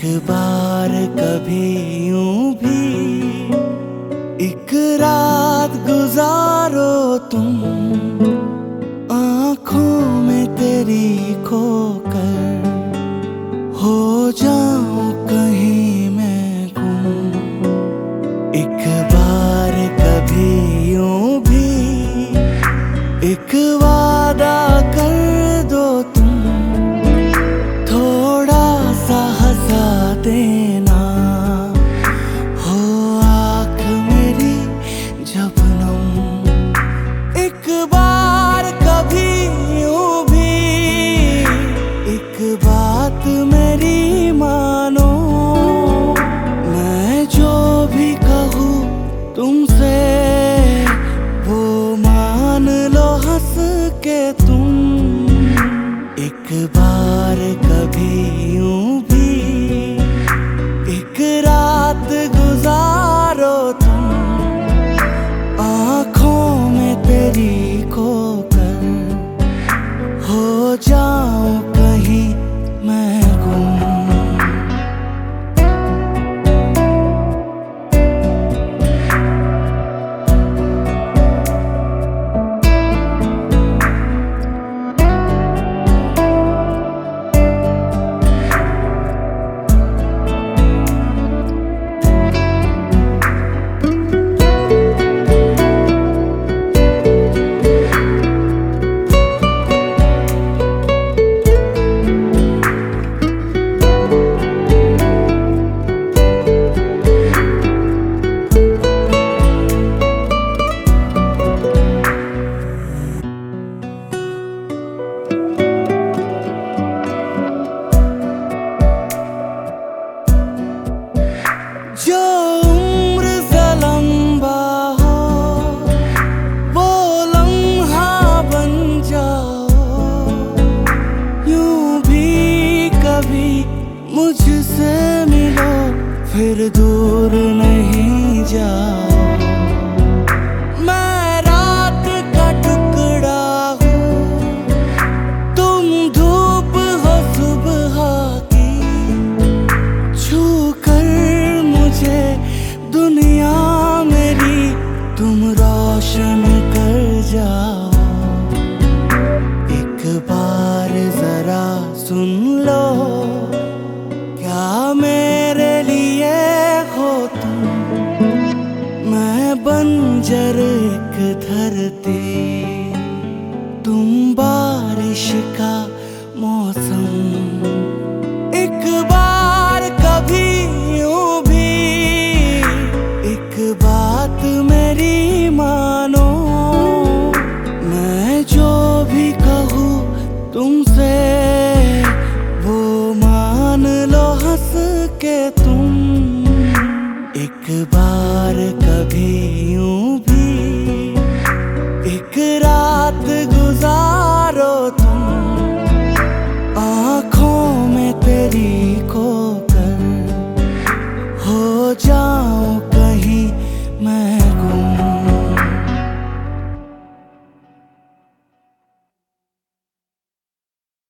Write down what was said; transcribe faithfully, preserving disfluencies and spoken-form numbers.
एक बार कभी यूं भी एक रात गुजारो तुम, आंखों में तेरी खोकर हो जाऊं कहीं मैं गुम। एक बार कभी यूं भी एक वादा कर दो तुम, थोड़ा सा हंसा देना हो आँख मेरी जब नम। एक बार कभी यूं भी एक बात मेरी मानो, मैं जो भी कहूँ तुमसे वो मान लो हंस के तुम। एक बार कभी यूं भी एक रात गुजारो तुम, आँखों में तेरी खोकर हो जाऊं कहीं मैं गुम। जो उम्र से लंबा हो वो लम्हा बन जाओ, यूं भी कभी मुझसे मिलो फिर दूर नहीं जाओ। मैं रात का टुकड़ा हूँ, तुम धूप हो सुबह की, छू कर मुझे दुनिया मेरी तुम रोशन कर जाओ। एक बार जरा सुन लो क्या मेरे लिए हो तुम, मैं बंजर एक धरती, तुम बारिश का मौसम। एक बार कभी यूं भी एक बात मेरी मानो, मैं जो भी कहूँ तुमसे